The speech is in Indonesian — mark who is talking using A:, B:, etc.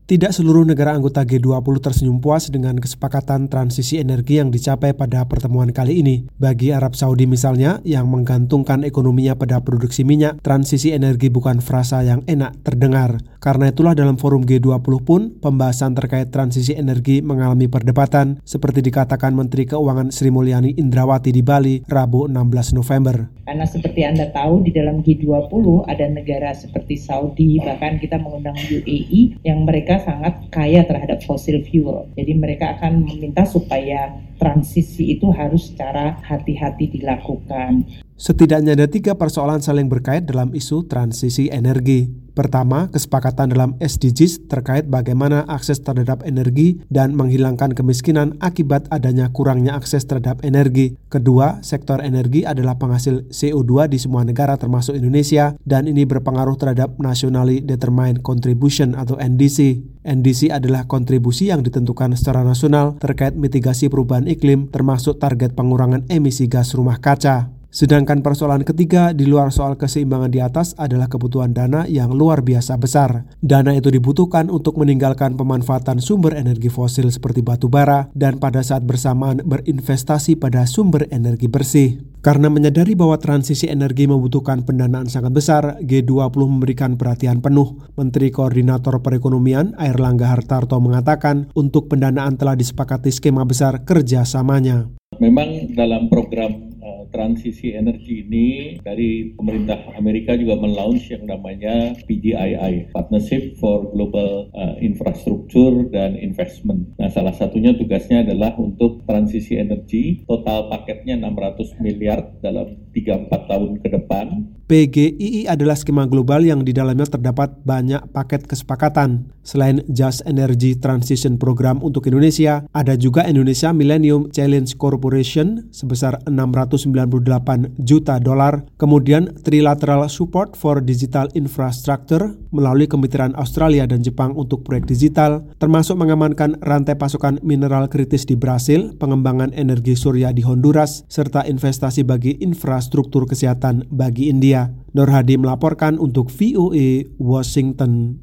A: Tidak seluruh negara anggota G20 tersenyum puas dengan kesepakatan transisi energi yang dicapai pada pertemuan kali ini. Bagi Arab Saudi misalnya, yang menggantungkan ekonominya pada produksi minyak, transisi energi bukan frasa yang enak terdengar. Karena itulah dalam forum G20 pun, pembahasan terkait transisi energi mengalami perdebatan, seperti dikatakan Menteri Keuangan Sri Mulyani Indrawati di Bali, Rabu 16 November.
B: Karena seperti Anda tahu, di dalam G20 ada negara seperti Saudi, bahkan kita mengundang UAE, yang mereka sangat kaya terhadap fossil fuel. Jadi mereka akan meminta supaya transisi itu harus secara hati-hati dilakukan.
A: Setidaknya ada 3 persoalan saling berkait dalam isu transisi energi. Pertama, kesepakatan dalam SDGs terkait bagaimana akses terhadap energi dan menghilangkan kemiskinan akibat adanya kurangnya akses terhadap energi. Kedua, sektor energi adalah penghasil CO2 di semua negara termasuk Indonesia, dan ini berpengaruh terhadap Nationally Determined Contribution atau NDC. NDC adalah kontribusi yang ditentukan secara nasional terkait mitigasi perubahan iklim termasuk target pengurangan emisi gas rumah kaca. Sedangkan persoalan ketiga di luar soal keseimbangan di atas adalah kebutuhan dana yang luar biasa besar. Dana itu dibutuhkan untuk meninggalkan pemanfaatan sumber energi fosil seperti batu bara dan pada saat bersamaan berinvestasi pada sumber energi bersih. Karena menyadari bahwa transisi energi membutuhkan pendanaan sangat besar, G20 memberikan perhatian penuh. Menteri Koordinator Perekonomian Airlangga Hartarto mengatakan untuk pendanaan telah disepakati skema besar kerjasamanya.
C: Memang dalam program transisi energi ini dari pemerintah Amerika juga melaunch yang namanya PGII, Partnership for Global Infrastructure dan Investment. Nah, salah satunya tugasnya adalah untuk transisi energi, total paketnya 600 miliar dalam 3-4 tahun ke depan.
A: PGII adalah skema global yang di dalamnya terdapat banyak paket kesepakatan. Selain Just Energy Transition Program untuk Indonesia, ada juga Indonesia Millennium Challenge Corporation sebesar $698 juta, kemudian Trilateral Support for Digital Infrastructure melalui kemitraan Australia dan Jepang untuk proyek digital, termasuk mengamankan rantai pasokan mineral kritis di Brasil, pengembangan energi surya di Honduras, serta investasi bagi infrastruktur kesehatan bagi India. Nur Hadi melaporkan untuk VOA Washington.